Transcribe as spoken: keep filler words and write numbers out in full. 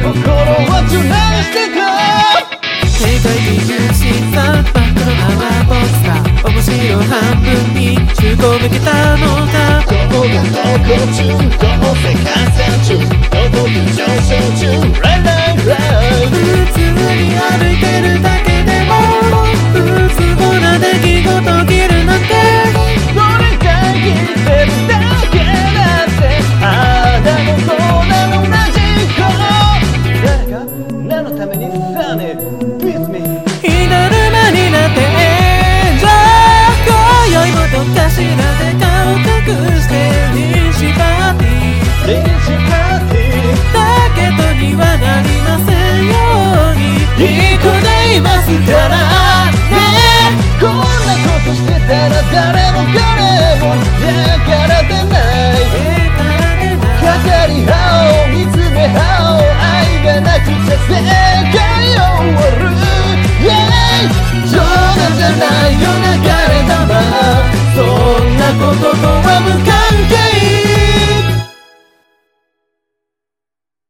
は充電してか警戒に重心さバックの泡ボスター面白半分に中古向けたのかここが投稿中どうせ解散中どこで上昇中ライライライ普通に歩いてるだけでも不都合な出来事起きるなんて俺が生きてるだけだってああだのこうだの同じ子誰か何のためにさね With me 火だるまになって炎上今宵もどっかしらで顔隠して臨時パーティー臨時パーティーだけどにはなりませんようにいい子でいますからねこんなことしてたら誰も彼も嫌が